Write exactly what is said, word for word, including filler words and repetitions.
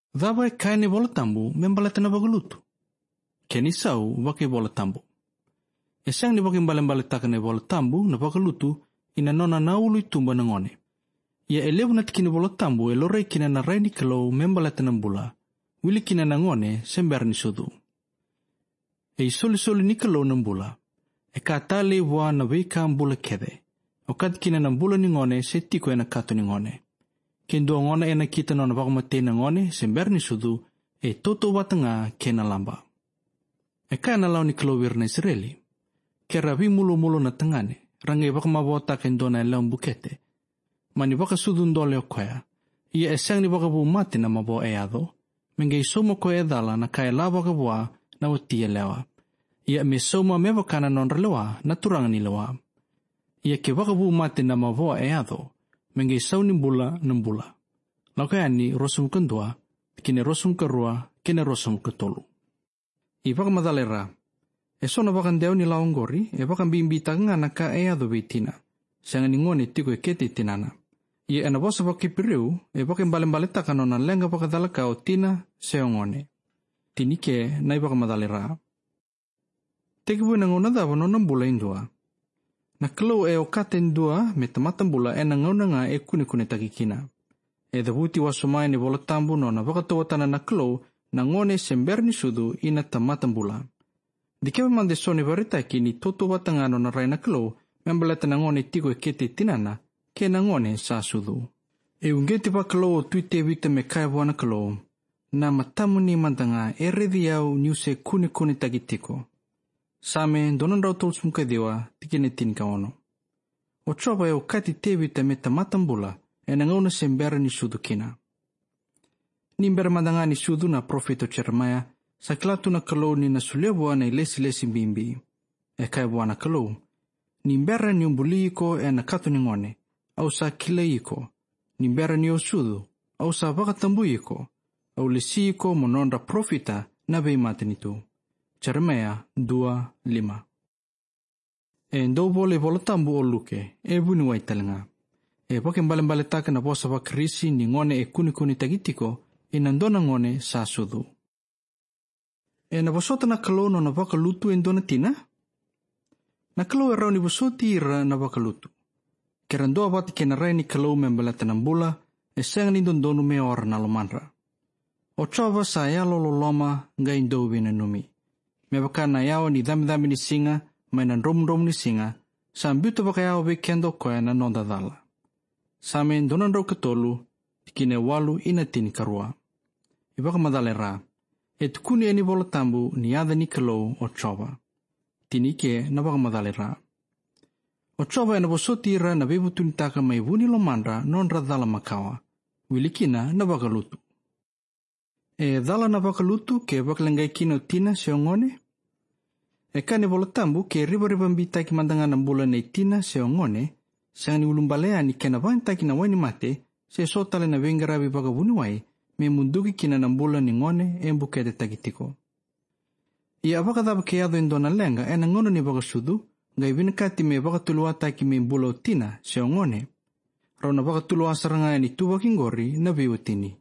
Dava e kaini bola tambu membaleta na bagalutu. Keni sau wake bola tambu. E sang ni wake mbalem-baleta kane bola tambu na bagalutu ina nona na ulu itumba na ngone. Ia elevu na tikini bola tambu e lorei kina na raini kalau membaleta na mbula. Wili kina na ngone sember ni sudu. E isoli-soli ni kalau na mbula. E katale wa na weka mbula kede. O kat kina na mbula ni ngone se tiko e na kato ni ngone. Kendo ngona e na kita nona wakamate na ngone sember ni sudu e toto watanga kena lamba. E ka na lau ni kalawir na Israeli. Kera vi mulu-mulu na tangane. Rangi wakamabota kendo na lau bukete. Mani waka sudun dole o kwea. Ia esang ni wakabu mati na mabo e ado. Mengei soma ko e dala na kaya la wakabua na watia lewa. Ia me soma me wakana non lewa na turanga ni lewa. Ia ke wakabu mati na mabo e ado. Mengei sau ni mbula na mbula. Lau kaya ni rosum kendua. Kine rosum kerua. Kine rosum ketolu. I wakamadalera. E sona wakandeo ni laongori. E wakambimbi nga na ka e ado vitina. Sanga ni ngone tiko e kete tinana. Ia ena bosa wakipiriu, e wakimbalem-baleta kanona lenga wakadalaka o tina seongone. Tinike na wakamadalera. Tekibu na ngona dawa no nambula indua. Na kalau e o kate indua me tamatambula e na ngauna nga e kune-kune takikina. E dabuti wasumai ni bola tambu no na wakatawatana na kalau na ngone sember ni sudu ina tamatambula. Dikewa mande soni varitaki ni toto watangano na rai na kalau membaleta na ngone tiko e kete tinana ke na ngone sa sudu. E ungeti pa kalau o tuite wita me kai wana kalau na matamu ni mantanga e redi au niuse kune-kune takitiko. Same donon rau tolus muka dewa tikine tin ka ono. O choba e o kati te wita me tamatambula e na ngone sembera ni sudu kina. Nimbera mandanga ni sudu na profeto Jeremia sa klatu na kalau ni na sulewa na ilesi-lesi bimbi. E kai wana kalau nimbera ni umbuli ko e na kato ni ngone, au sa kilei ko, nimbera ni osudu, au sa wakatambu ko, au lesi ko mononda profita na vei matenitu. Jeremia dua lima. E ndo bole volatambu o luke, e buni waitalenga. E wake mbalem-baletaka na bosa wakrisi ni ngone e kuni-kuni tagitiko, e nandona ngone sa sudu. E na bosota na kalono na wakalutu e ndona tina? Na kalau e rau ni busoti ira na wakalutu. Kerandoa wati ke na rai ni kalau membalata ng bula, e sayang ni dondonu me ora na lomanra. O chova sa ayalo loloma nga indowi na numi. Me waka na yawa ni dami-dami ni singa, may nan rom-rom ni singa, sa ambuto waka yawa wikendo koya na nondadala. Sa amin donan raw katolu, tikine walu inatin karua. Iba ka madalera, et kuni eni volatambu ni yada ni kalau o chova. Tinike na wakamadalera. O choba e na bosoti ira na bebutunitaka may vuni lomandra non radala makawa. Wilikina na wakalutu. E dala na wakalutu ke wakalangay kino tina seongone? E kani volatambu ke riba-ribambita ki mandanga ng bulan na tina seongone, sa ni ulumbalea ni kenabanta kinaway ni mate, se sotale na wengarabi wakabuniway, may munduki kina ng bulan ni ngone e mbukete tagitiko. Ia wakadaba kayado indo na lenga e nangono ni wakasudu, ngay binakati may wakatuluwa taki may bulaw tina siya ngone. Raw na wakatuluwa sarangaya ni tuwa kingori na biwatini.